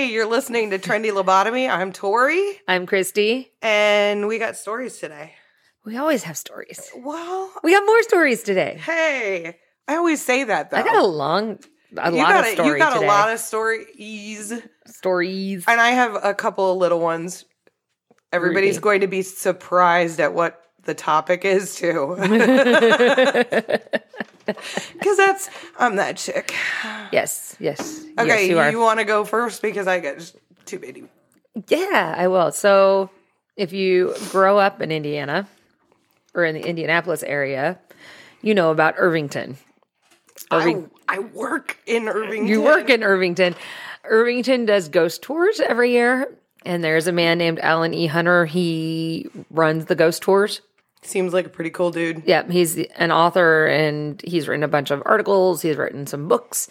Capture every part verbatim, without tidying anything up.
Hey, you're listening to Trendy Lobotomy. I'm Tori. I'm Christy. And we got stories today. We always have stories. Well, we got more stories today. Hey, I always say that, though. I got a long, a you lot got of a, stories You got today. a lot of stories. Stories. And I have a couple of little ones. Everybody's Ruby. going to be surprised at what the topic is, too. Because that's, I'm that chick. Yes, yes. Okay, yes, you, are. you want to go first because I get just too many. Yeah, I will. So if you grow up in Indiana or in the Indianapolis area, you know about Irvington. Irving- I, I work in Irvington. You work in Irvington. Irvington does ghost tours every year. And there's a man named Alan E. Hunter. He runs the ghost tours. Seems like a pretty cool dude. Yeah, he's an author, and he's written a bunch of articles. He's written some books.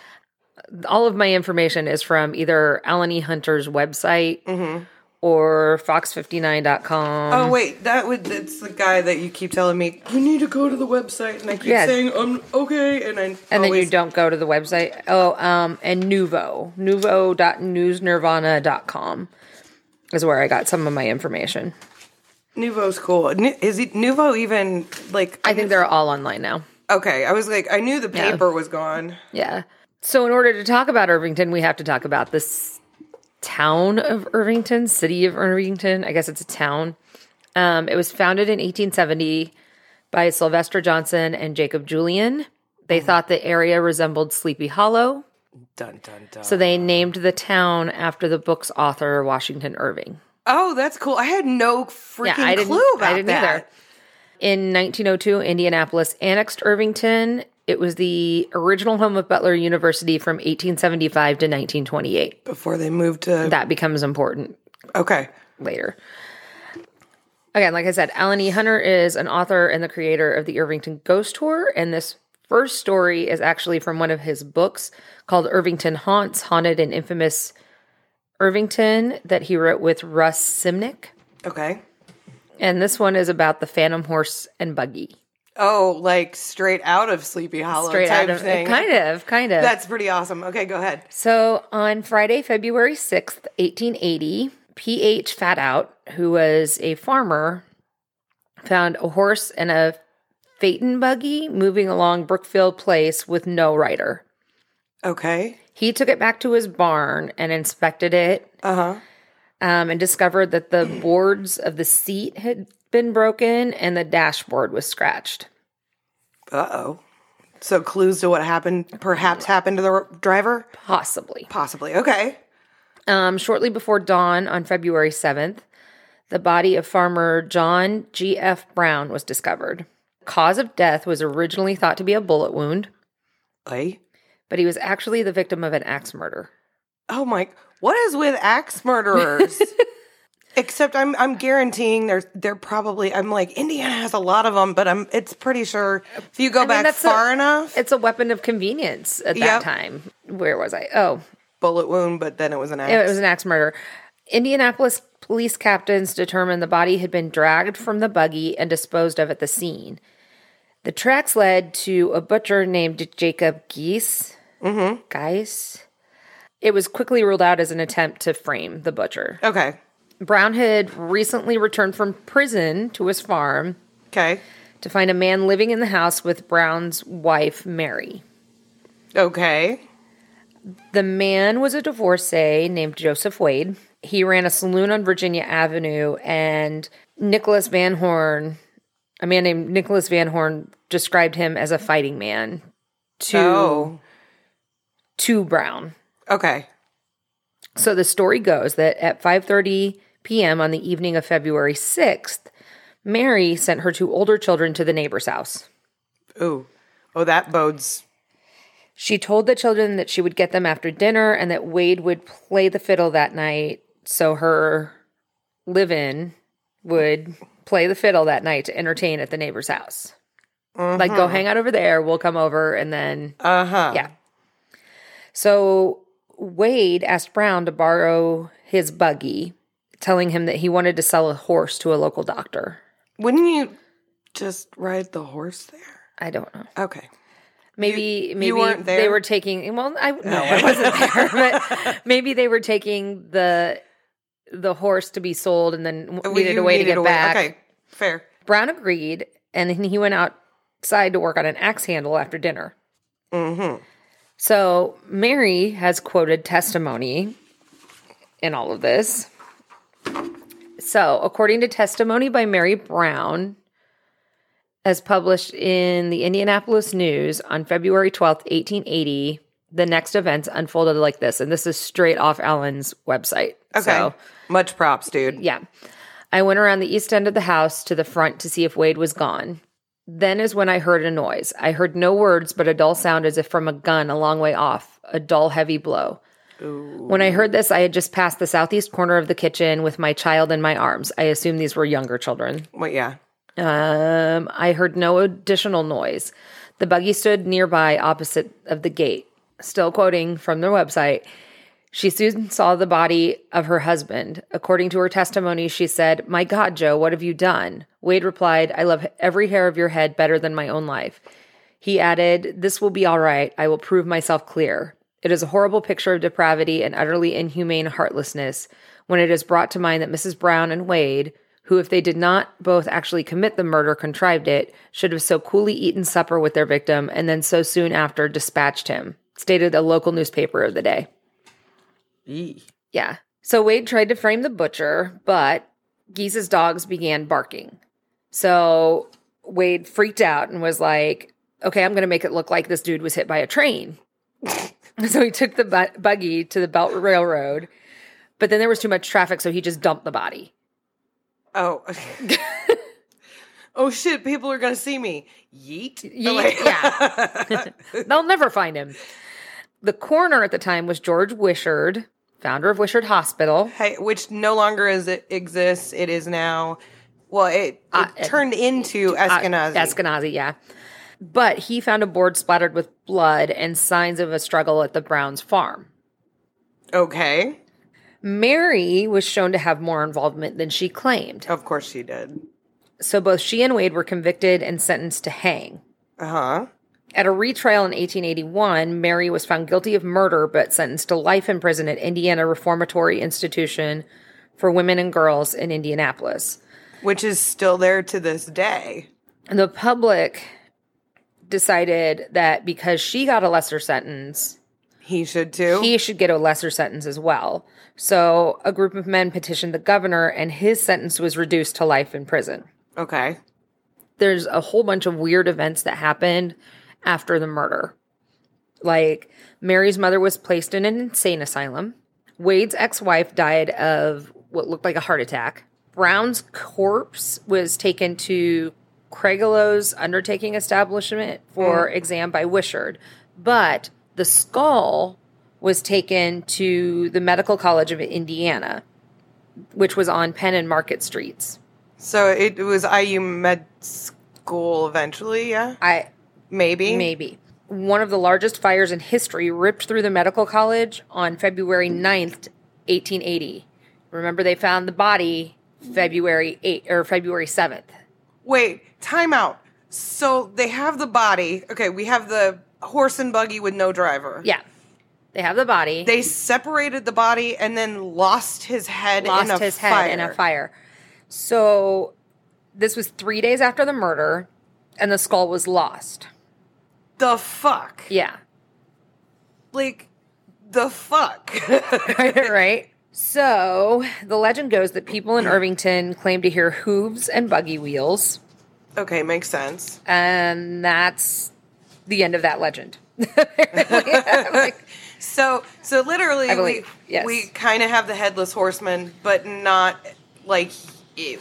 All of my information is from either Alan E. Hunter's website mm-hmm. or fox fifty-nine dot com. Oh, wait. that would It's the guy that you keep telling me, you need to go to the website. And I keep Yeah. saying, um, okay. And I And then always... you don't go to the website. Oh, um, and Nuvo. Nuvo dot news nirvana dot com is where I got some of my information. Nuvo's cool. Nu- Is it Nuvo even, like... I think they're all online now. Okay, I was like, I knew the Yeah. paper was gone. Yeah. So in order to talk about Irvington, we have to talk about this town of Irvington, city of Irvington. I guess it's a town. Um, it was founded in eighteen seventy by Sylvester Johnson and Jacob Julian. They thought the area resembled Sleepy Hollow. Dun, dun, dun. So they named the town after the book's author, Washington Irving. Oh, that's cool. I had no freaking Yeah, I didn't, clue about I didn't that. either. In nineteen oh two, Indianapolis annexed Irvington. It was the original home of Butler University from eighteen seventy-five to nineteen twenty-eight. Before they moved to... That becomes important Okay. later. Again, like I said, Alan E. Hunter is an author and the creator of the Irvington Ghost Tour, and this first story is actually from one of his books called Irvington Haunts, Haunted and Infamous Irvington, that he wrote with Russ Simnick. Okay. And this one is about the Phantom Horse and Buggy. Oh, like straight out of Sleepy Hollow Straight type out of, thing. kind of, kind of. That's pretty awesome. Okay, go ahead. So on Friday, February sixth, eighteen eighty, P H Fatout, who was a farmer, found a horse and a phaeton buggy moving along Brookfield Place with no rider. Okay. He took it back to his barn and inspected it Uh-huh. um, and discovered that the boards of the seat had been broken and the dashboard was scratched. Uh-oh. So clues to what happened, perhaps happened to the r- driver? Possibly. Possibly. Okay. Um, shortly before dawn on February seventh, the body of farmer John G F Brown was discovered. Cause of death was originally thought to be a bullet wound, Hey. but he was actually the victim of an axe murder. Oh my, what is with axe murderers? Except I'm I'm guaranteeing they're they're probably I'm like Indiana has a lot of them, but I'm it's pretty sure if you go I mean, back that's far a- enough, It's a weapon of convenience at that Yep. time. Where was I? Oh, bullet wound, but then it was an axe. it was an axe murder. Indianapolis police captains determined the body had been dragged from the buggy and disposed of at the scene. The tracks led to a butcher named Jacob Geese. Mm-hmm. Geis. It was quickly ruled out as an attempt to frame the butcher. Okay. Brown had recently returned from prison to his farm Okay. to find a man living in the house with Brown's wife, Mary. Okay. The man was a divorcee named Joseph Wade. He ran a saloon on Virginia Avenue, and Nicholas Van Horn, a man named Nicholas Van Horn, described him as a fighting man to, Oh. to Brown. Okay. So the story goes that at five thirty p.m. on the evening of February sixth, Mary sent her two older children to the neighbor's house. Ooh. Oh, that bodes. She told the children that she would get them after dinner and that Wade would play the fiddle that night, so her live-in would play the fiddle that night to entertain at the neighbor's house. Uh-huh. Like, go hang out over there, we'll come over, and then, Uh-huh. yeah. So Wade asked Brown to borrow his buggy, telling him that he wanted to sell a horse to a local doctor. Wouldn't you just ride the horse there? I don't know. Okay. Maybe maybe weren't there? they were taking well I no, I wasn't there, but maybe they were taking the the horse to be sold and then Well, needed you a way to needed get a way- back. Okay, fair. Brown agreed, and then he went outside to work on an axe handle after dinner. Mm-hmm. So Mary has quoted testimony in all of this. So, according to testimony by Mary Brown, as published in the Indianapolis News on February twelfth, eighteen eighty, the next events unfolded like this. And this is straight off Alan's website. Okay. So, Much props, dude. yeah. I went around the east end of the house to the front to see if Wade was gone. Then is when I heard a noise. I heard no words, but a dull sound as if from a gun a long way off, a dull, heavy blow. Ooh. When I heard this, I had just passed the southeast corner of the kitchen with my child in my arms. I assume these were younger children. Well, yeah. Um, I heard no additional noise. The buggy stood nearby opposite of the gate. Still quoting from their website, she soon saw the body of her husband. According to her testimony, she said, "My God, Joe, what have you done?" Wade replied, "I love every hair of your head better than my own life." He added, "This will be all right. I will prove myself clear. It is a horrible picture of depravity and utterly inhumane heartlessness when it is brought to mind that Missus Brown and Wade, who, if they did not both actually commit the murder, contrived it, should have so coolly eaten supper with their victim and then so soon after dispatched him," stated a local newspaper of the day. Eee. Yeah. So Wade tried to frame the butcher, but Geese's dogs began barking. So Wade freaked out and was like, okay, I'm going to make it look like this dude was hit by a train. So he took the bu- buggy to the Belt Railroad, but then there was too much traffic, so he just dumped the body. Oh. Oh, shit. People are going to see me. Yeet. Yeet, Like- yeah. They'll never find him. The coroner at the time was George Wishard, founder of Wishard Hospital. Hey, which no longer is it exists. It is now, well, it, it Uh, turned into Eskenazi. Uh, Eskenazi, yeah. But he found a board splattered with blood and signs of a struggle at the Browns farm. Okay. Mary was shown to have more involvement than she claimed. Of course she did. So both she and Wade were convicted and sentenced to hang. Uh-huh. At a retrial in eighteen eighty-one, Mary was found guilty of murder but sentenced to life in prison at Indiana Reformatory Institution for Women and Girls in Indianapolis. Which is still there to this day. The public decided that because she got a lesser sentence, He should too. he should get a lesser sentence as well. So a group of men petitioned the governor, and his sentence was reduced to life in prison. Okay. There's a whole bunch of weird events that happened after the murder. Like, Mary's mother was placed in an insane asylum. Wade's ex-wife died of what looked like a heart attack. Brown's corpse was taken to Craigelow's undertaking establishment for mm. exam by Wishard. But the skull was taken to the Medical College of Indiana, which was on Penn and Market Streets. So it was I U Med School eventually, yeah? I Maybe. Maybe. One of the largest fires in history ripped through the medical college on February ninth, eighteen eighty. Remember, they found the body February eighth or February seventh. Wait, time out. So they have the body. Okay, we have the horse and buggy with no driver. Yeah. They have the body. They separated the body and then lost his head lost in a his fire. head in a fire. So this was three days after the murder, and the skull was lost. The fuck? Yeah. Like, the fuck? Right? So, the legend goes that people in Irvington claim to hear hooves and buggy wheels. Okay, makes sense. And that's the end of that legend. like, so, so literally, I believe, we, yes. we kind of have the headless horseman, but not like it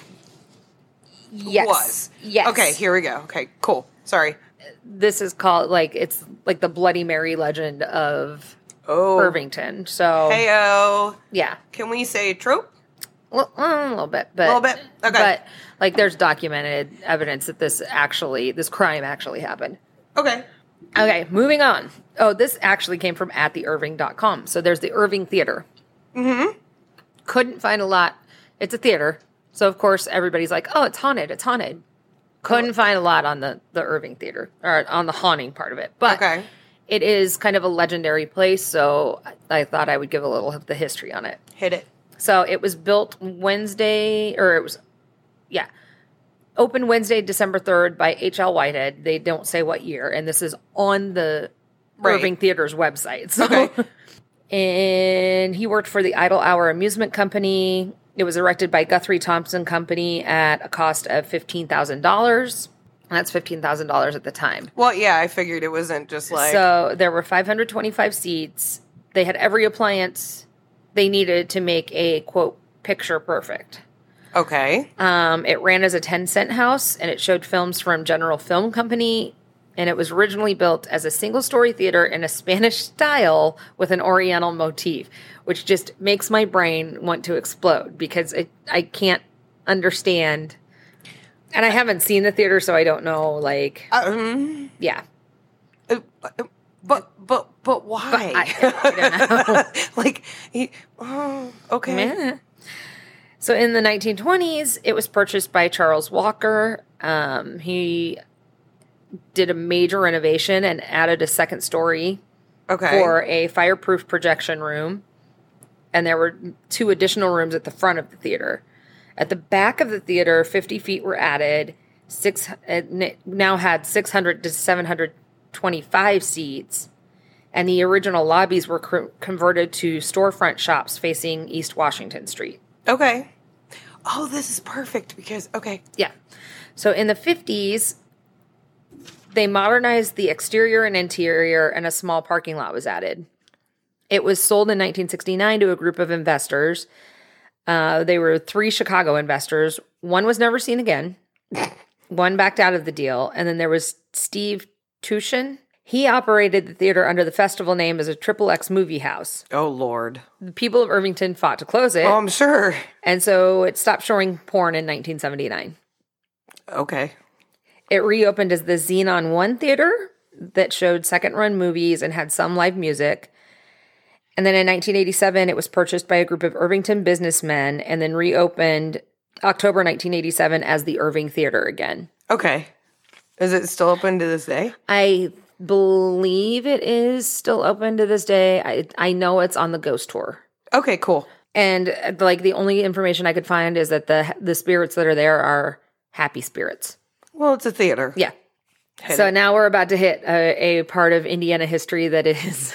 yes. was. Yes. Okay, here we go. Okay, cool. Sorry. This is called, like, it's like the Bloody Mary legend of Oh. Irvington. So, Heyo. yeah. Can we say trope? Well, a little bit, but A little bit? Okay. But like, there's documented evidence that this actually, this crime actually happened. Okay. Okay, moving on. Oh, this actually came from at the irving dot com. So there's the Irving Theater. Mm-hmm. Couldn't find a lot. It's a theater. So, of course, everybody's like, oh, it's haunted. It's haunted. Couldn't find a lot on the, the Irving Theater, or on the haunting part of it. But Okay. it is kind of a legendary place, so I thought I would give a little of the history on it. Hit it. So it was built Wednesday, or it was, yeah, opened Wednesday, December third by H L Whitehead. They don't say what year, and this is on the Right. Irving Theater's website. So. Okay. And he worked for the Idle Hour Amusement Company. It was erected by Guthrie Thompson Company at a cost of fifteen thousand dollars. That's fifteen thousand dollars at the time. Well, yeah, I figured it wasn't just like... So there were five hundred twenty-five seats. They had every appliance they needed to make a, quote, picture perfect. Okay. Um, it ran as a ten-cent house, and it showed films from General Film Company, and it was originally built as a single-story theater in a Spanish style with an Oriental motif, which just makes my brain want to explode because it, I can't understand. And I haven't seen the theater, so I don't know, like, Um, yeah. uh, but, but, but why? I, I don't know. like, he, oh, okay. Yeah. So in the nineteen twenties, it was purchased by Charles Walker. Um, he did a major renovation and added a second story Okay. for a fireproof projection room. And there were two additional rooms at the front of the theater. At the back of the theater, fifty feet were added. Six it now had six hundred to seven hundred twenty-five seats. And the original lobbies were co- converted to storefront shops facing East Washington Street. Okay. Oh, this is perfect because, okay. Yeah. So in the fifties, they modernized the exterior and interior, and a small parking lot was added. It was sold in nineteen sixty-nine to a group of investors. Uh, they were three Chicago investors. One was never seen again. One backed out of the deal. And then there was Steve Tushin. He operated the theater under the festival name as a Triple X movie house. Oh, Lord. The people of Irvington fought to close it. Oh, I'm sure. And so it stopped showing porn in nineteen seventy-nine. Okay. It reopened as the Xenon One Theater that showed second-run movies and had some live music. And then in nineteen eighty-seven, it was purchased by a group of Irvington businessmen and then reopened October nineteen eighty-seven as the Irving Theater again. Okay. Is it still open to this day? I believe it is still open to this day. I I know it's on the Ghost Tour. Okay, cool. And uh, like the only information I could find is that the the spirits that are there are happy spirits. Well, it's a theater. Yeah. Hit So it. now we're about to hit a, a part of Indiana history that is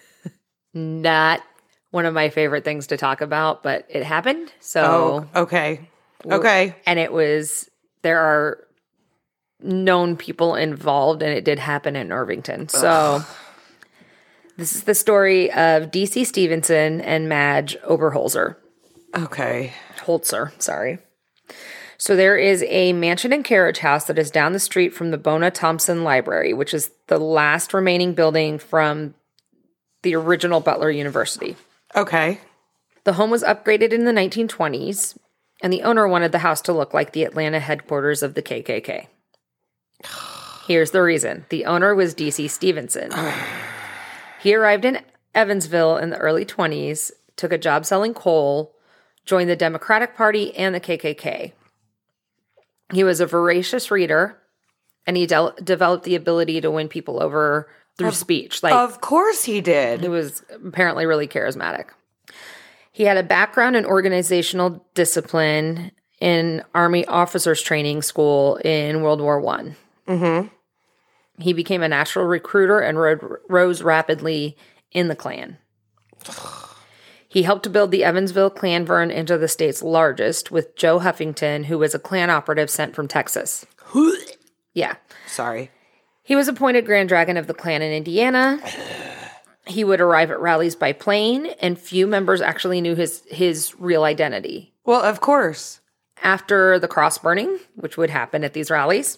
not one of my favorite things to talk about, but it happened. So, Oh, okay. Okay. and it was, there are known people involved, and it did happen in Irvington. So, Ugh. this is the story of D C Stevenson and Madge Oberholzer. Okay. Holzer, sorry. So there is a mansion and carriage house that is down the street from the Bona Thompson Library, which is the last remaining building from the original Butler University. Okay. The home was upgraded in the nineteen twenties, and the owner wanted the house to look like the Atlanta headquarters of the K K K. Here's the reason. The owner was D C Stevenson. He arrived in Evansville in the early twenties, took a job selling coal, joined the Democratic Party and the K K K. He was a voracious reader, and he de- developed the ability to win people over through Of- speech. Like, Of course he did. he was apparently really charismatic. He had a background in organizational discipline in Army Officers Training School in World War One. Mm-hmm. He became a natural recruiter and ro- rose rapidly in the Klan. He helped to build the Evansville Klanvern into the state's largest, with Joe Huffington, who was a Klan operative sent from Texas. Yeah. Sorry. He was appointed Grand Dragon of the Klan in Indiana. He would arrive at rallies by plane, and few members actually knew his, his real identity. Well, of course. After the cross burning, which would happen at these rallies,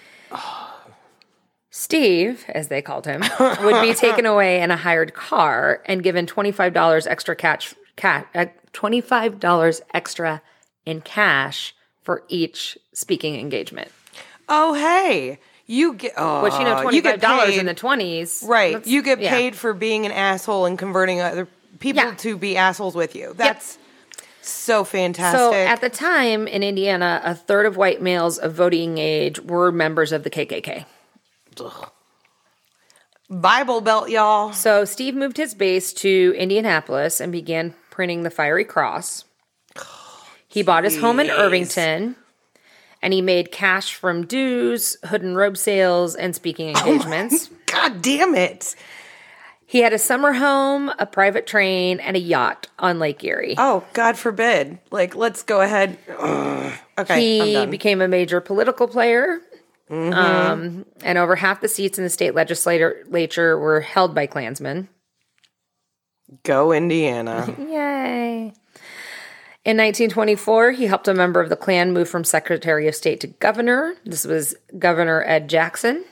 Steve, as they called him, would be taken away in a hired car and given twenty-five dollars extra cash, cash uh, twenty-five dollars extra in cash for each speaking engagement. Oh, hey. You get, oh, Which, you know, you twenty-five get dollars paid, in the twenties. right. that's- You get yeah. paid for being an asshole and converting other people Yeah. to be assholes with you. That's So fantastic. So at the time in Indiana, a third of white males of voting age were members of the K K K. Ugh. Bible Belt, y'all. So Steve moved his base to Indianapolis and began printing the Fiery Cross. He bought his home in Irvington, and he made cash from dues, hood and robe sales, and speaking engagements. Oh God damn it. He had a summer home, a private train, and a yacht on Lake Erie. Oh, God forbid. Like, let's go ahead. Ugh. Okay, I'm He done. became a major political player, Mm-hmm. um, and over half the seats in the state legislature were held by Klansmen. Go Indiana. Yay. In nineteen twenty-four, he helped a member of the Klan move from Secretary of State to governor. This was Governor Ed Jackson.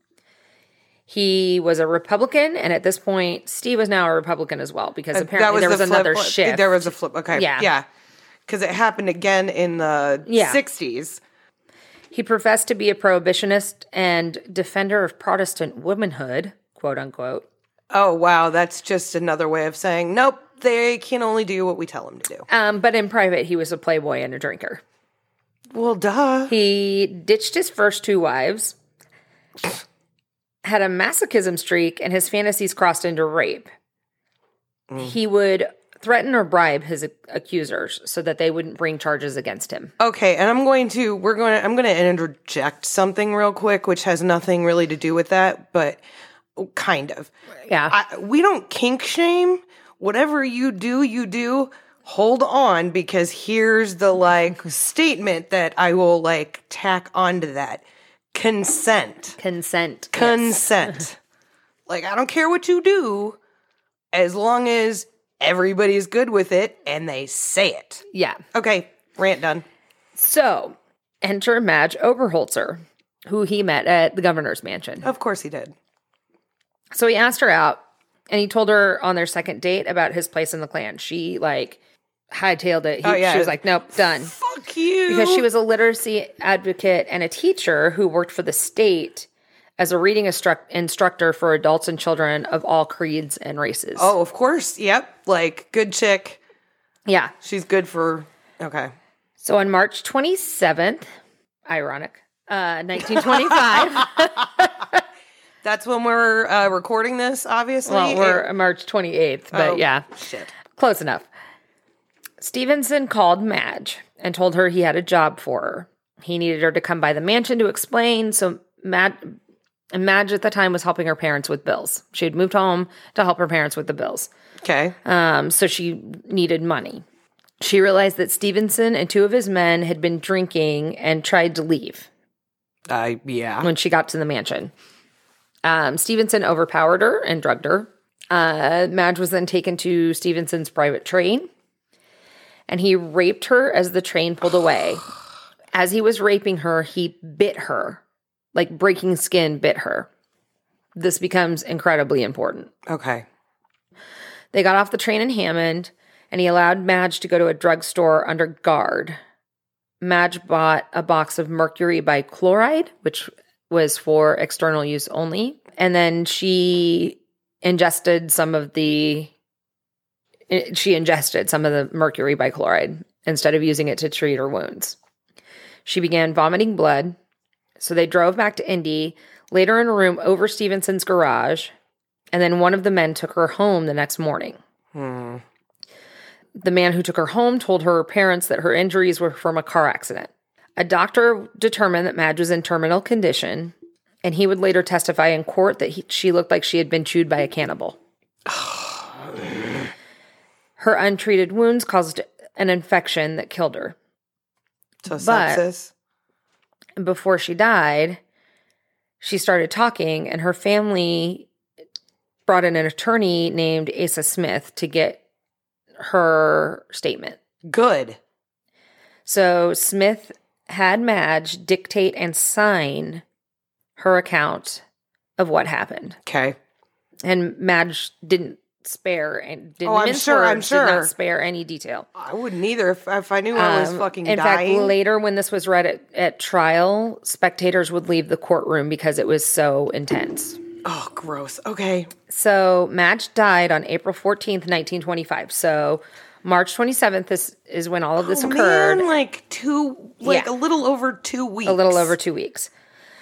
He was a Republican, and at this point, Steve was now a Republican as well, because apparently there was the another flip. shift. There was a flip. Okay. Yeah. Yeah. Because it happened again in the Yeah. sixties. He professed to be a prohibitionist and defender of Protestant womanhood, quote unquote. Oh, wow. That's just another way of saying, nope, they can only do what we tell them to do. Um, but in private, he was a playboy and a drinker. Well, duh. He ditched his first two wives, had a masochism streak, and his fantasies crossed into rape. Mm. He would threaten or bribe his accusers so that they wouldn't bring charges against him. Okay, and I'm going to we're going to I'm going to interject something real quick, which has nothing really to do with that, but kind of. Yeah. I, we don't kink shame. Whatever you do, you do. Hold on, because here's the like statement that I will like tack onto that. Consent. Consent. Consent. Yes. Like, I don't care what you do, as long as everybody's good with it and they say it. Yeah. Okay, rant done. So, enter Madge Oberholzer, who he met at the governor's mansion. Of course he did. So he asked her out, and he told her on their second date about his place in the Klan. She, like, hightailed it. He, Oh, yeah. She was like, nope, done. Fuck you. Because she was a literacy advocate and a teacher who worked for the state as a reading instru- instructor for adults and children of all creeds and races. Oh, of course. Yep. Like, good chick. Yeah. She's good for, okay. So on March twenty-seventh, ironic, uh, nineteen twenty-five. That's when we're uh, recording this, obviously. Well, we're It- March twenty-eighth, but Oh, yeah. Shit. Close enough. Stevenson called Madge and told her he had a job for her. He needed her to come by the mansion to explain, so Madge, Madge at the time was helping her parents with bills. She had moved home to help her parents with the bills. Okay. Um, so she needed money. She realized that Stevenson and two of his men had been drinking and tried to leave Uh, yeah. when she got to the mansion. Um, Stevenson overpowered her and drugged her. Uh, Madge was then taken to Stevenson's private train, and he raped her as the train pulled away. As he was raping her, he bit her, like breaking skin bit her. This becomes incredibly important. Okay. They got off the train in Hammond, and he allowed Madge to go to a drugstore under guard. Madge bought a box of mercury bichloride, which was for external use only. And then she ingested some of the, she ingested some of the mercury bichloride instead of using it to treat her wounds. She began vomiting blood. So they drove back to Indy, laid her in a room over Stevenson's garage, and then one of the men took her home the next morning. Hmm. The man who took her home told her parents that her injuries were from a car accident. A doctor determined that Madge was in terminal condition, and he would later testify in court that he, she looked like she had been chewed by a cannibal. Her untreated wounds caused an infection that killed her. So But- sepsis. Before she died, she started talking, and her family brought in an attorney named Asa Smith to get her statement. Good. So Smith had Madge dictate and sign her account of what happened. Okay. And Madge didn't spare and didn't Oh, I'm mince sure, I'm words, did not sure. spare any detail. I wouldn't either if, if I knew I was Um, fucking in dying. fact, later when this was read at, at trial, spectators would leave the courtroom because it was so intense. Oh, gross. Okay. So Madge died on April fourteenth, nineteen twenty-five. So March twenty-seventh is, is when all of this oh, occurred. Man, like two, like Yeah. a little over two weeks. A little over two weeks.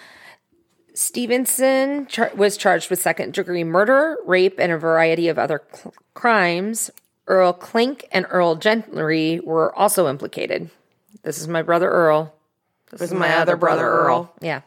Stevenson char- was charged with second-degree murder, rape, and a variety of other cl- crimes. Earl Klink and Earl Gentry were also implicated. This is my brother Earl. This, this is my, my other brother, brother Earl. Earl. Yeah.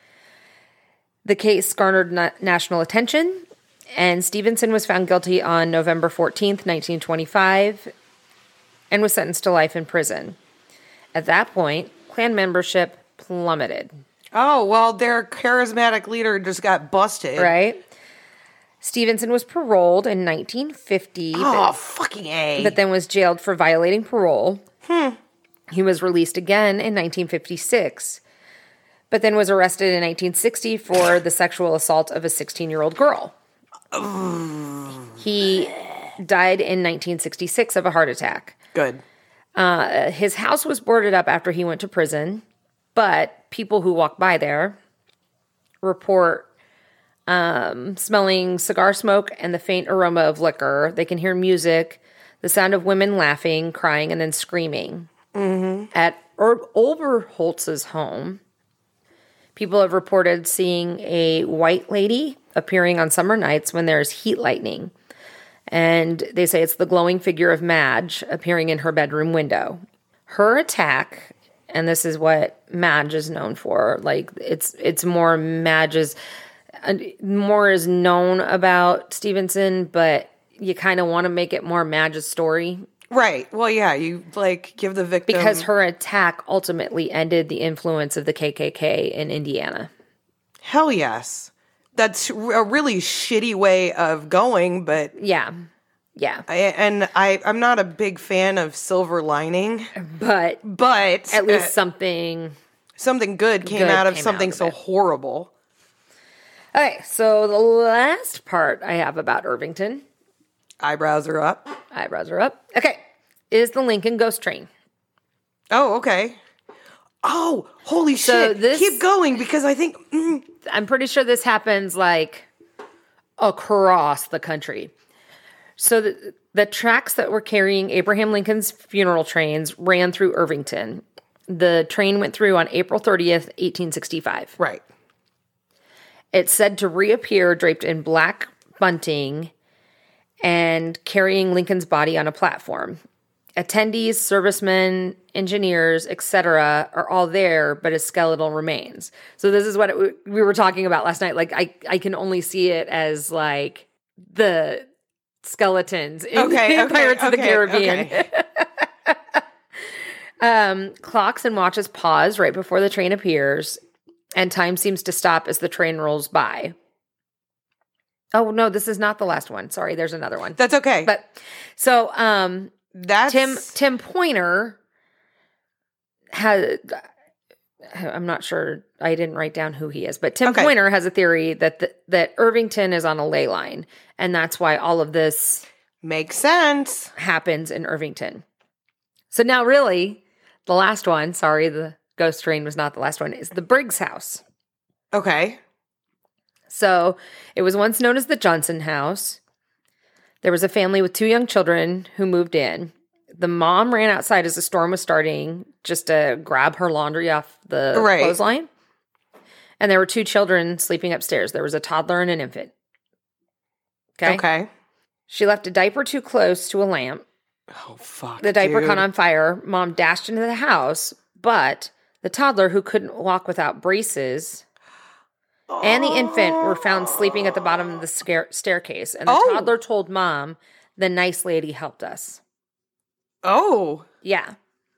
The case garnered na- national attention, and Stevenson was found guilty on November fourteenth, nineteen twenty-five, and was sentenced to life in prison. At that point, Klan membership plummeted. Oh, well, their charismatic leader just got busted. Right? Stevenson was paroled in nineteen fifty. Oh, but, fucking A. But then was jailed for violating parole. Hmm. He was released again in nineteen fifty-six, but then was arrested in nineteen sixty for the sexual assault of a sixteen-year-old girl. Oh. He died in nineteen sixty-six of a heart attack. Good. Uh, his house was boarded up after he went to prison, but people who walk by there report um, smelling cigar smoke and the faint aroma of liquor. They can hear music, the sound of women laughing, crying, and then screaming. Mm-hmm. At Ur- Oberholtz's home, people have reported seeing a white lady appearing on summer nights when there's heat lightning. And they say it's the glowing figure of Madge appearing in her bedroom window. Her attack, and this is what Madge is known for, like it's it's more Madge's, more is known about Stevenson, but you kind of want to make it more Madge's story. Right. Well, yeah, you like give the victim... Because her attack ultimately ended the influence of the K K K in Indiana. Hell yes. That's a really shitty way of going, but... Yeah. Yeah. I, and I, I'm not a big fan of silver lining. But... But... At least uh, something... Something good came good out of came something out of so it. horrible. Okay, so the last part I have about Irvington... Eyebrows are up. Eyebrows are up. Okay. Is the Lincoln Ghost Train. Oh, okay. Oh, holy So shit. this- Keep going because I think... Mm, I'm pretty sure this happens like across the country. So the, the tracks that were carrying Abraham Lincoln's funeral trains ran through Irvington. The train went through on April thirtieth, eighteen sixty-five. right. It's said to reappear draped in black bunting and carrying Lincoln's body on a platform. Attendees, servicemen, engineers, et cetera are all there, but his skeletal remains. So this is what it, we were talking about last night. Like, I, I can only see it as, like, the skeletons in, Okay, in okay, Pirates of the okay, Caribbean. okay. um, clocks and watches pause right before the train appears, and time seems to stop as the train rolls by. Oh, no, this is not the last one. Sorry, there's another one. That's okay. But, so, um... That's... Tim Tim Pointer has, I'm not sure, I didn't write down who he is, but Tim Okay. Pointer has a theory that the, that Irvington is on a ley line, and that's why all of this Makes sense. happens in Irvington. So now really, the last one, sorry, the ghost train was not the last one, is the Briggs house. Okay. So it was once known as the Johnson house. There was a family with two young children who moved in. The mom ran outside as the storm was starting just to grab her laundry off the Right. clothesline. And there were two children sleeping upstairs. There was a toddler and an infant. Okay? Okay. She left a diaper too close to a lamp. Oh, fuck, The diaper dude. caught on fire. Mom dashed into the house, but the toddler, who couldn't walk without braces, and the infant were found sleeping at the bottom of the scare- staircase. And the Oh. toddler told mom, the nice lady helped us. Oh. Yeah.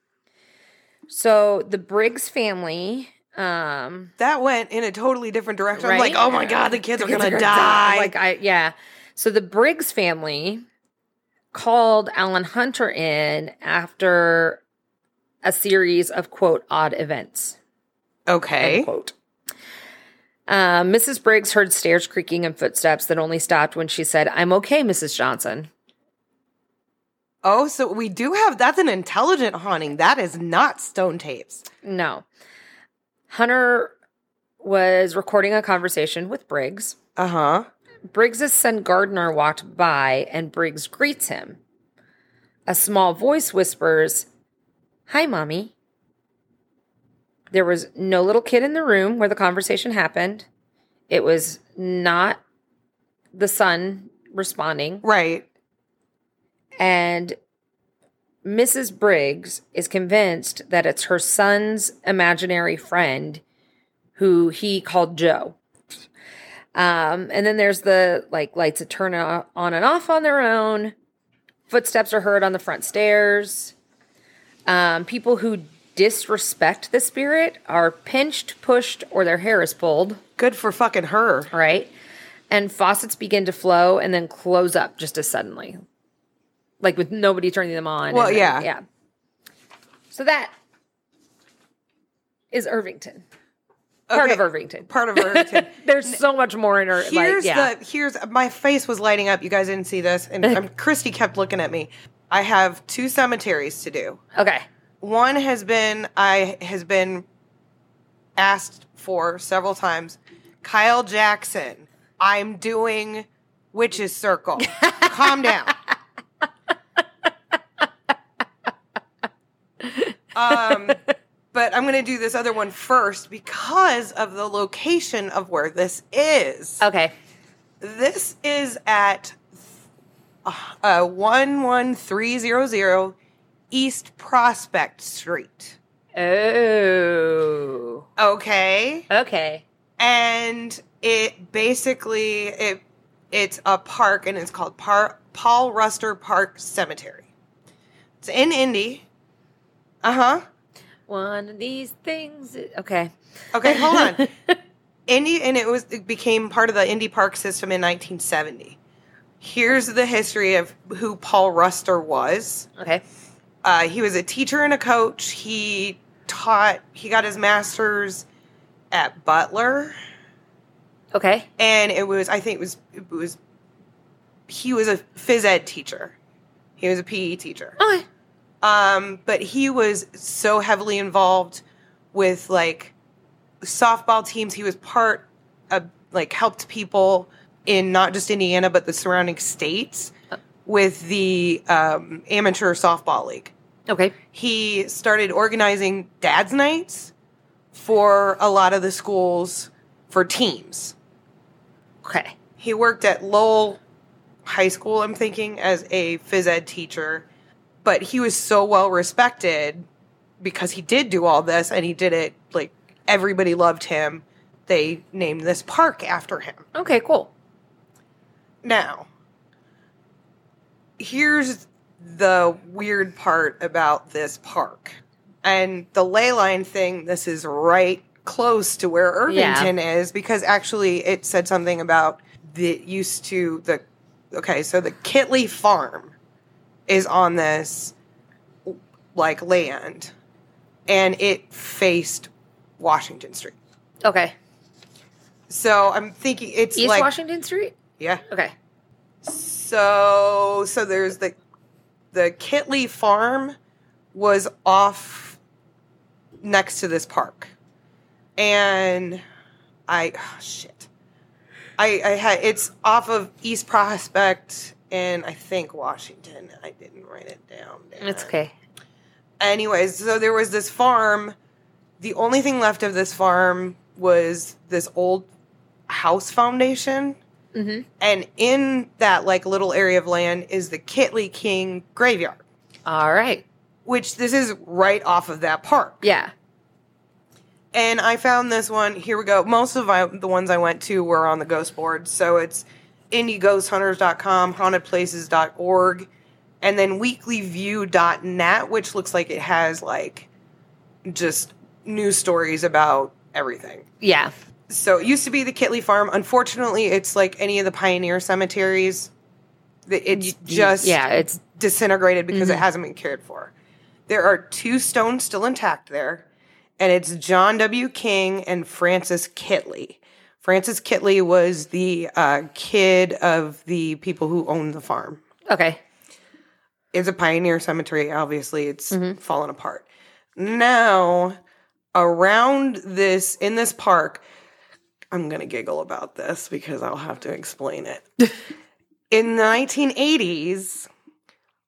So the Briggs family, um, That went in a totally different direction. I'm right? like, oh my God, the kids The are kids going to are die. Like, I, yeah. So the Briggs family called Alan Hunter in after a series of, quote, odd events. Okay. End quote. Um, Missus Briggs heard stairs creaking and footsteps that only stopped when she said, "I'm okay, Missus Johnson." Oh, so we do have, that's an intelligent haunting. That is not stone tapes. No. Hunter was recording a conversation with Briggs. Uh-huh. Briggs' son Gardner walked by, and Briggs greets him. A small voice whispers, "Hi, Mommy." There was no little kid in the room where the conversation happened. It was not the son responding. Right. And Missus Briggs is convinced that it's her son's imaginary friend who he called Joe. Um, and then there's the, like, lights that turn on and off on their own. Footsteps are heard on the front stairs. Um, people who disrespect the spirit are pinched, pushed, or their hair is pulled. Good for fucking her. Right? And faucets begin to flow and then close up just as suddenly. Like with nobody turning them on. Well, and, yeah. Yeah. So that is Irvington. Part Okay, of Irvington. Part of Irvington. There's so much more in her. Here's like, yeah. the here's my face was lighting up. You guys didn't see this, and um, Christy kept looking at me. I have two cemeteries to do. Okay. One has been I has been asked for several times. Kyle Jackson, I'm doing Witch's Circle. Calm down. Um, but I'm going to do this other one first because of the location of where this is. Okay. This is at uh, one one three zero zero East Prospect Street. Oh. Okay. Okay. And it basically, it it's a park, and it's called Par- Paul Ruster Park Cemetery. It's in Indy. Uh-huh. One of these things. Okay. Okay, hold on. Indy, and it was it became part of the Indy Park system in nineteen seventy. Here's the history of who Paul Ruster was. Okay. Uh, he was a teacher and a coach. He taught, he got his master's at Butler. Okay. And it was, I think it was, it was, he was a phys ed teacher. He was a P E teacher. Okay. Um, but he was so heavily involved with, like, softball teams. He was part of, like, helped people in not just Indiana, but the surrounding states with the um, amateur softball league. Okay. He started organizing dad's nights for a lot of the schools for teams. Okay. He worked at Lowell High School, I'm thinking, as a phys ed teacher. But he was so well respected because he did do all this, and he did it, like, everybody loved him. They named this park after him. Okay, cool. Now, here's the weird part about this park. And the ley line thing, this is right close to where Irvington Yeah. is, because actually it said something about the used to the, okay, so the Kitley Farm is on this, like, land, and it faced Washington Street. Okay. So I'm thinking it's East like, Washington Street? yeah. Okay. So, so there's the the Kitley Farm was off next to this park, and I oh, shit, I I had it's off of East Prospect and I think Washington. I didn't write it down. Damn It's it. okay. Anyways, so there was this farm. The only thing left of this farm was this old house foundation. Mm-hmm. And in that, like, little area of land is the Kitley King graveyard, All right. which this is right off of that park. Yeah. And I found this one. Here we go. Most of I, the ones I went to were on the ghost board. So it's indie ghost hunters dot com, haunted places dot org, and then weekly view dot net, which looks like it has, like, just news stories about everything. Yeah. So it used to be the Kitley Farm. Unfortunately, it's like any of the pioneer cemeteries. It's just Yeah, it's disintegrated because Mhm. it hasn't been cared for. There are two stones still intact there, and it's John W. King and Francis Kitley. Francis Kitley was the uh, kid of the people who owned the farm. okay. It's a pioneer cemetery. Obviously, it's Mhm. fallen apart. Now, around this, in this park, I'm going to giggle about this because I'll have to explain it. In the nineteen eighties,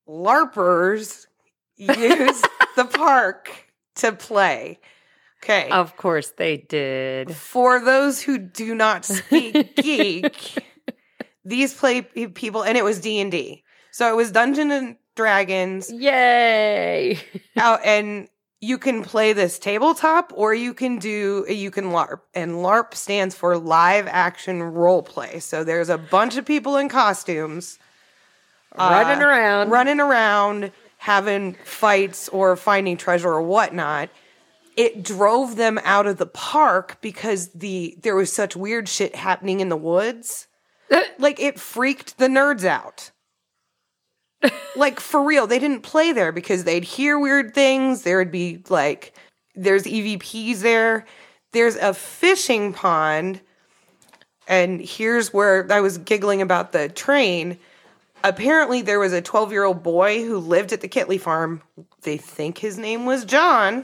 LARPers used the park to play. Okay. Of course they did. For those who do not speak geek, these play people, and it was D and D. So it was Dungeons and Dragons. Yay! Out, and you can play this tabletop, or you can do you can LARP. And LARP stands for live action role play. So there's a bunch of people in costumes running uh, around, running around, having fights or finding treasure or whatnot. It drove them out of the park because the there was such weird shit happening in the woods. Like, it freaked the nerds out. Like, for real, they didn't play there because they'd hear weird things. There would be, like, there's E V Ps there. There's a fishing pond. And here's where I was giggling about the train. Apparently, there was a twelve-year-old boy who lived at the Kitley farm. They think his name was John.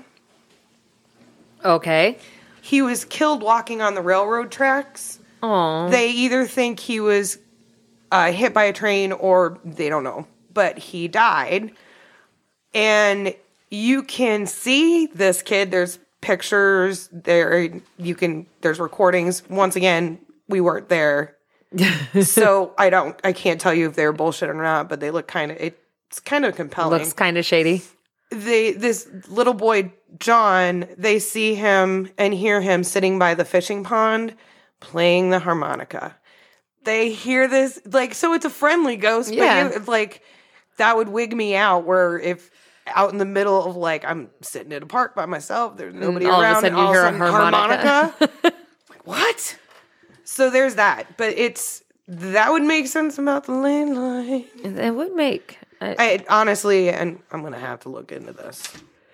Okay. He was killed walking on the railroad tracks. Aww. They either think he was uh, hit by a train or they don't know. But he died. And you can see this kid. There's pictures. There you can there's recordings. Once again, we weren't there. So I don't I can't tell you if they're bullshit or not, but they look kind of it's kind of compelling. Looks kind of shady. They this little boy John, they see him and hear him sitting by the fishing pond playing the harmonica. They hear this, like, so it's a friendly ghost, yeah. but you, like, that would wig me out, where if out in the middle of, like, I'm sitting in a park by myself, there's nobody all around, of a sudden and all you of hear a sudden, a harmonica. harmonica? Like, what? So there's that, but it's, that would make sense about the landline. It would make. I, I honestly, and I'm going to have to look into this.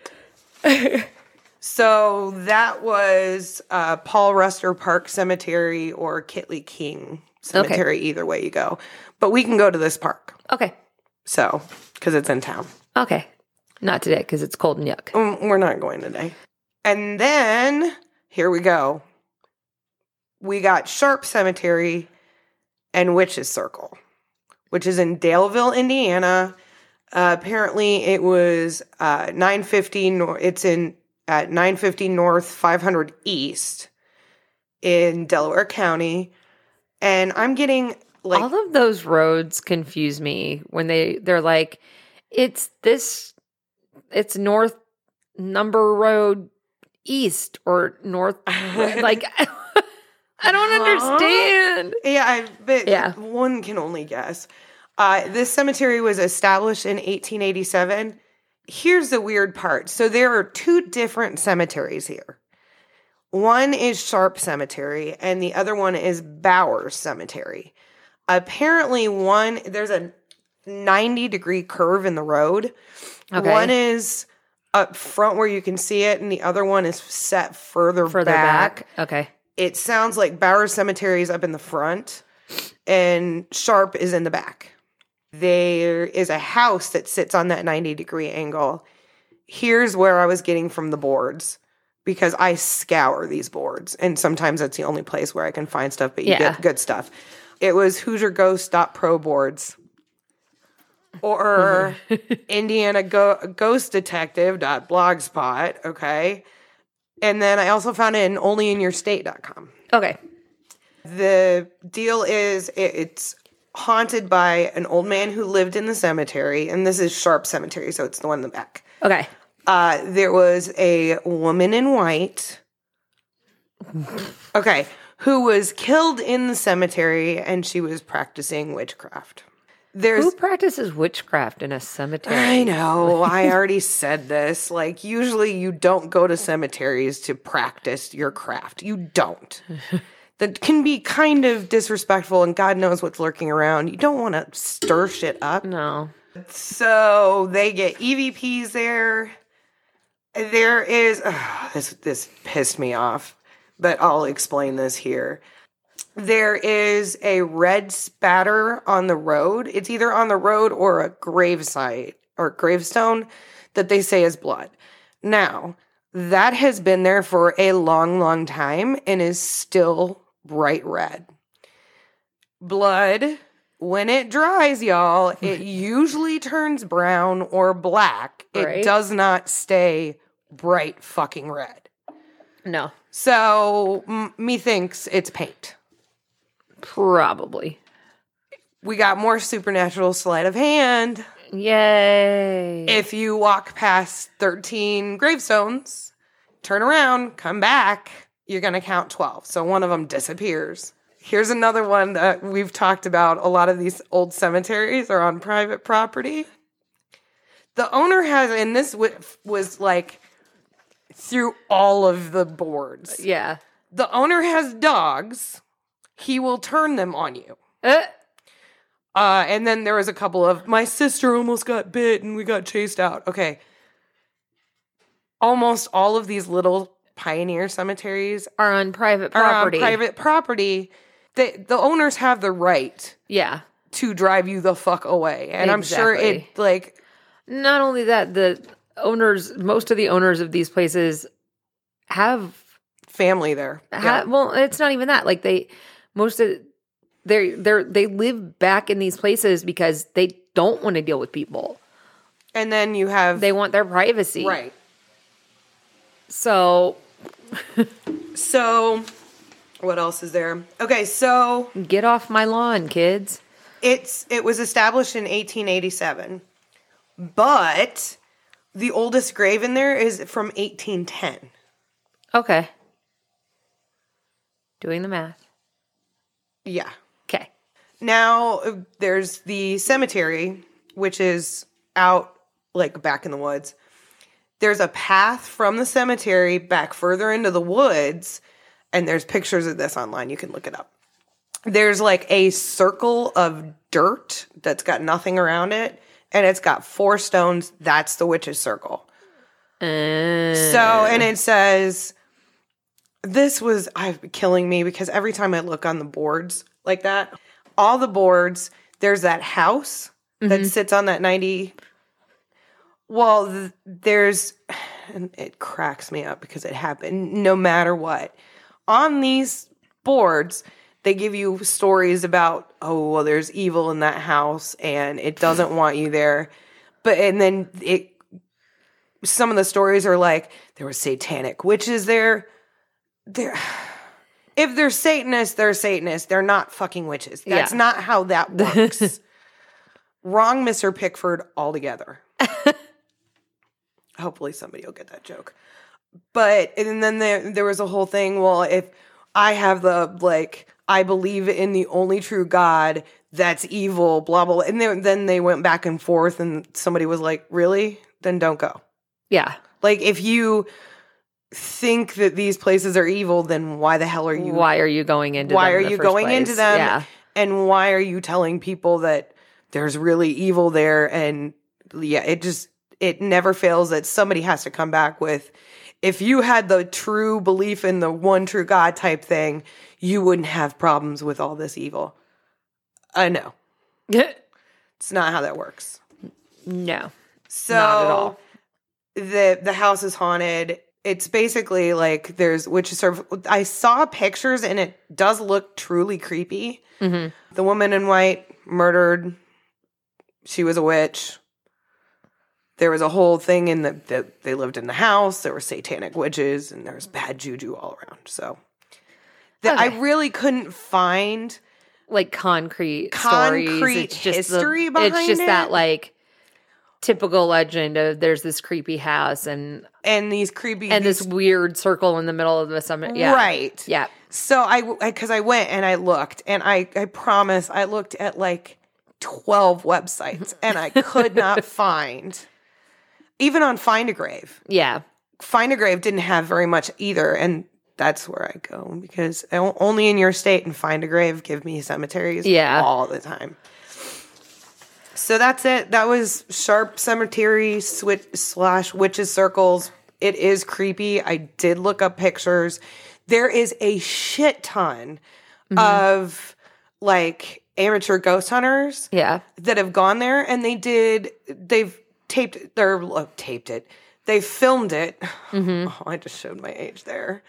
So that was uh, Paul Ruster Park Cemetery or Kitley King Cemetery, okay. Either way you go. But we can go to this park. Okay. So, because it's in town. Okay. Not today, because it's cold and yuck. Mm, we're not going today. And then, here we go. We got Sharp Cemetery and Witch's Circle, which is in Daleville, Indiana. Uh, apparently, it was uh, nine fifty. Nor- it's in at nine fifty North, five hundred East in Delaware County, and I'm getting like all of those roads confuse me when they they're like, it's this, it's North Number Road East or North, like. I don't understand. Yeah, I, but yeah. One can only guess. Uh, this cemetery was established in eighteen eighty-seven. Here's the weird part. So there are two different cemeteries here. One is Sharp Cemetery, and the other one is Bowers Cemetery. Apparently, one there's a ninety degree curve in the road. Okay. One is up front where you can see it, and the other one is set further, further back. back. Okay. It sounds like Bowers Cemetery is up in the front and Sharp is in the back. There is a house that sits on that ninety degree angle. Here's where I was getting from the boards, because I scour these boards, and sometimes that's the only place where I can find stuff, but you yeah. get good stuff. It was Hoosier Ghost dot pro boards or Indiana Go- Ghost Detective dot blogspot, okay? And then I also found it in only in your state dot com. Okay. The deal is it, it's haunted by an old man who lived in the cemetery. And this is Sharp Cemetery, so it's the one in the back. Okay. Uh, there was a woman in white. Okay. Who was killed in the cemetery, and she was practicing witchcraft. There's, Who practices witchcraft in a cemetery? I know. I already said this. Like, usually you don't go to cemeteries to practice your craft. You don't. That can be kind of disrespectful, and God knows what's lurking around. You don't want to stir shit up. No. So they get E V Ps there. There is... Oh, this, this pissed me off, but I'll explain this here. There is a red spatter on the road. It's either on the road or a gravesite or gravestone that they say is blood. Now, that has been there for a long, long time and is still bright red. Blood when it dries, y'all, it usually turns brown or black. It Right. does not stay bright fucking red. No. So, m- methinks it's paint. Probably. We got more supernatural sleight of hand. Yay. If you walk past thirteen gravestones, turn around, come back, you're going to count twelve. So one of them disappears. Here's another one that we've talked about. A lot of these old cemeteries are on private property. The owner has, and this w- was like through all of the boards. yeah. The owner has dogs. He will turn them on you. Uh, Uh, and then there was a couple of, my sister almost got bit and we got chased out. Okay. Almost all of these little pioneer cemeteries are on private are on property. private property. The, the owners have the right Yeah. to drive you the fuck away. And I'm sure Exactly. it, like, Not only that, the owners, most of the owners of these places have, family there. ha- Yeah. well, it's not even that. Like they, most of, they they they live back in these places because they don't want to deal with people. And then you have, They want their privacy. right. So So, what else is there? Okay, so get off my lawn, kids. it's it was established in eighteen eighty-seven, but the oldest grave in there is from eighteen ten. Okay. Doing the math. Yeah. Okay. Now, uh, there's the cemetery, which is out, like, back in the woods. There's a path from the cemetery back further into the woods, and there's pictures of this online. You can look it up. There's, like, a circle of dirt that's got nothing around it, and it's got four stones. That's the witch's circle. Uh, So, and it says, this was I've killing me because every time I look on the boards like that, all the boards, there's that house that sits on that ninety. Well, th- there's, and it cracks me up because it happened no matter what. On these boards, they give you stories about, oh, well, there's evil in that house and it doesn't want you there. But, and then it, some of the stories are like, there were satanic witches there. There, if they're Satanists, they're Satanists. They're not fucking witches. That's Yeah. not how that works. Wrong, Mister Pickford, altogether. Hopefully somebody will get that joke. But, and then there, there was a whole thing, well, if I have the, like, I believe in the only true God, that's evil, blah, blah, blah. And then, then they went back and forth, and somebody was like, really? Then don't go. yeah. Like, if you think that these places are evil, then why the hell are you Why are you going into why them are in the you first going place? into them? Yeah. And why are you telling people that there's really evil there? And yeah, it just, it never fails that somebody has to come back with, if you had the true belief in the one true God type thing, you wouldn't have problems with all this evil. I know. It's not how that works. No. So Not at all. the the house is haunted. It's basically like there's witches serve. I saw pictures and it does look truly creepy. Mm-hmm. The woman in white murdered. She was a witch. There was a whole thing in the that they lived in the house. There were satanic witches and there was bad juju all around. So the, I Okay. really couldn't find Like concrete, Concrete stories. It's just the- history It's behind just it? that like typical legend of there's this creepy house and and these creepy and these, this weird circle in the middle of the summit. Yeah. right. Yeah. So I, because I, I went and I looked, and I, I promise I looked at like twelve websites, and I could not find, even on Find a Grave. Yeah. Find a Grave didn't have very much either, and that's where I go because o- only in your state and Find a Grave give me cemeteries Yeah. all the time. So that's it. That was Sharp Cemetery switch slash Witches Circles. It is creepy. I did look up pictures. There is a shit ton of like amateur ghost hunters Yeah. that have gone there, and they did, they've taped, they're uh, taped it. They filmed it. Oh, I just showed my age there.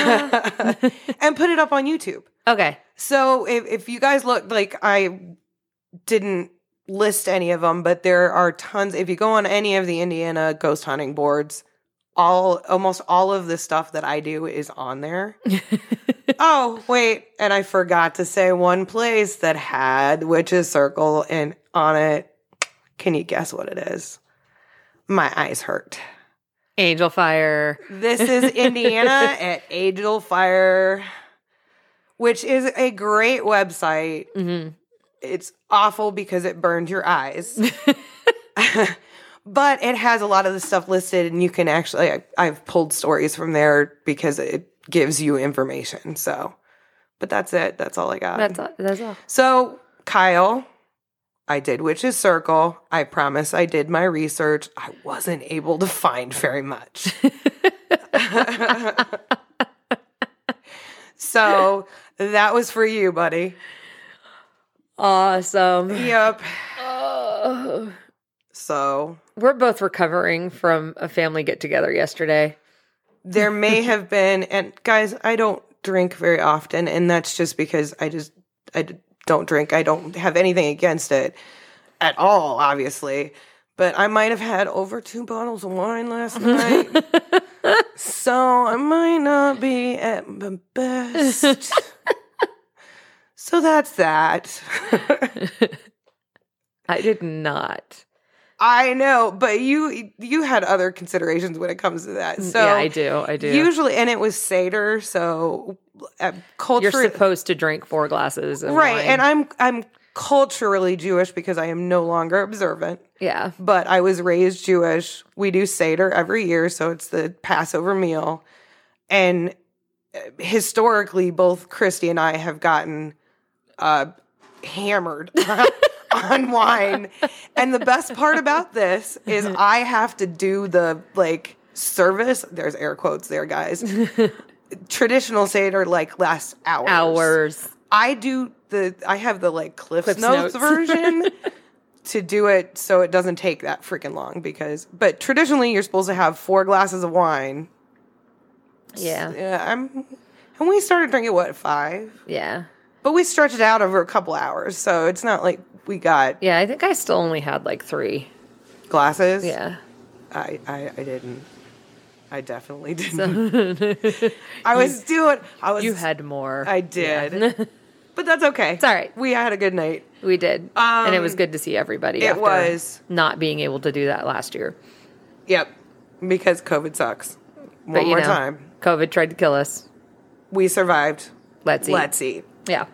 And put it up on YouTube. Okay. So if, if you guys look, like I didn't list any of them, but there are tons. If you go on any of the Indiana ghost hunting boards, all almost all of the stuff that I do is on there. Oh, wait, and I forgot to say one place that had Witch's Circle and on it. Can you guess what it is? My eyes hurt. Angel Fire. This is Indiana at Angel Fire, which is a great website. Mm-hmm. It's awful because it burned your eyes. But it has a lot of the stuff listed, and you can actually, I, I've pulled stories from there because it gives you information. So, but that's it. That's all I got. That's all. That's all. So, Kyle, I did Witch's Circle. I promise I did my research. I wasn't able to find very much. So, that was for you, buddy. Awesome. Yep. Oh. So, we're both recovering from a family get-together yesterday. There may have been, and guys, I don't drink very often, and that's just because I just, I don't drink. I don't have anything against it at all, obviously. But I might have had over two bottles of wine last night. So I might not be at my best. So that's that. I did not. I know, but you you had other considerations when it comes to that. So yeah, I do. I do. Usually, and it was Seder, so uh, culture. You're supposed to drink four glasses of right? wine. And I'm I'm culturally Jewish because I am no longer observant. Yeah, but I was raised Jewish. We do Seder every year, so it's the Passover meal, and historically, both Christy and I have gotten uh, hammered. On wine. And the best part about this is I have to do the like service. There's air quotes there, guys. Traditional Seder like lasts hours. Hours. I do the I have the like Cliff's, Cliff's Notes, Notes. version to do it so it doesn't take that freaking long because but traditionally you're supposed to have four glasses of wine. Yeah. Yeah, I'm and we started drinking what, at five? Yeah. But we stretched it out over a couple hours, so it's not like we got Yeah, I think I still only had like three. glasses. Yeah. I, I, I didn't. I definitely didn't. I was doing. I was. You had more. I did, Yeah. but that's okay. It's all right. We had a good night. We did, Um, and it was good to see everybody. it after was. not being able to do that last year. Yep, because COVID sucks. One But, you more know, time, COVID tried to kill us. we survived. Let's eat. Let's eat. Yeah.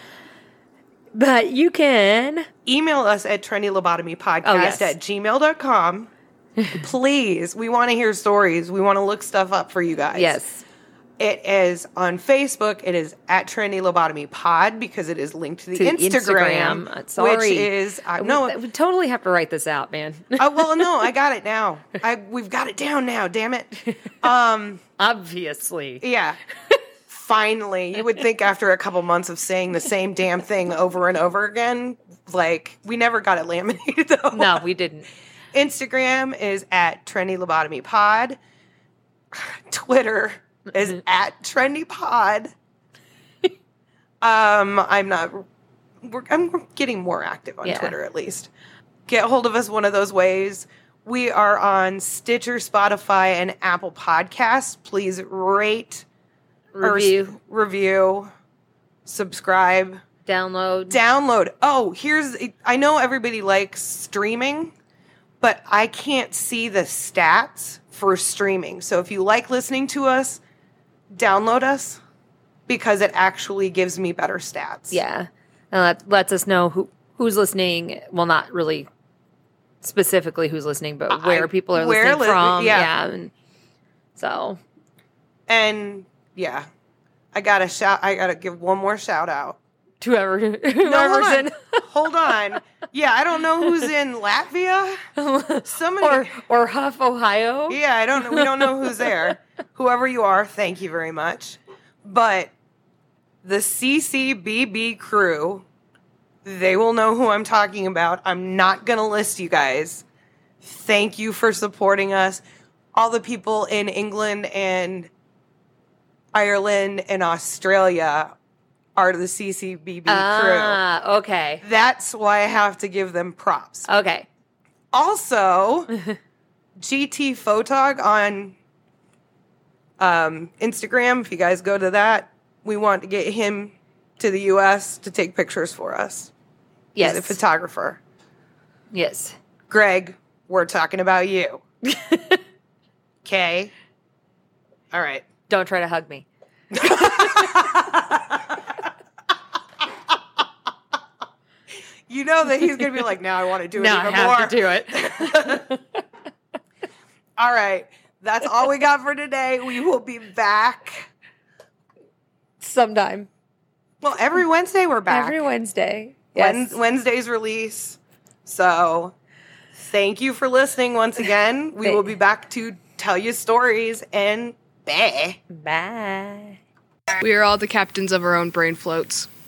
But you can Email us at trendylobotomypodcast Oh, yes. at gmail dot com. Please, we want to hear stories. We want to look stuff up for you guys. yes. It is on Facebook. It is at Trendy Lobotomy Pod because it is linked to the To the Instagram, Instagram. Uh, sorry. which is uh, We, no. we totally have to write this out, man. Oh well, no, I got it now. I we've got it down now. Damn it. Um, Obviously. yeah. Finally, you would think after a couple months of saying the same damn thing over and over again, like we never got it laminated though. No, we didn't. Instagram is at Trendy Lobotomy Pod. Twitter is at Trendy Pod. Um, I'm not. We're, I'm getting more active on Yeah. Twitter, at least. Get a hold of us one of those ways. We are on Stitcher, Spotify, and Apple Podcasts. Please rate, or s- Review, review, subscribe, download. download. Oh, here's. I know everybody likes streaming, but I can't see the stats for streaming. So if you like listening to us, download us because it actually gives me better stats. Yeah. And that lets us know who who's listening. Well, not really specifically who's listening, but where I- people are where listening li- from. yeah. Yeah. And so And yeah, I gotta shout. I gotta give one more shout out. whoever, No, whoever's hold in. on. Hold on. Yeah, I don't know who's in Latvia. Somebody. or or Huff, Ohio. Yeah, I don't. We don't know who's there. Whoever you are, thank you very much. But the C C B B crew, they will know who I'm talking about. I'm not gonna list you guys. Thank you for supporting us. All the people in England and Ireland and Australia part of the C C B B Ah, okay. crew. That's why I have to give them props. Okay. Also, G T Photog on um, Instagram, if you guys go to that, we want to get him to the U S to take pictures for us. Yes. He's a photographer. Yes. Greg, we're talking about you. Okay? All right. Don't try to hug me. You know that he's going to be like, now I want to do it now even I have more. to do it. All right. That's all we got for today. We will be back. Sometime. Well, every Wednesday we're back. Every Wednesday. Wen- Yes. Wednesday's release. So thank you for listening once again. We will be back to tell you stories and bye. Bye. We are all the captains of our own brain floats.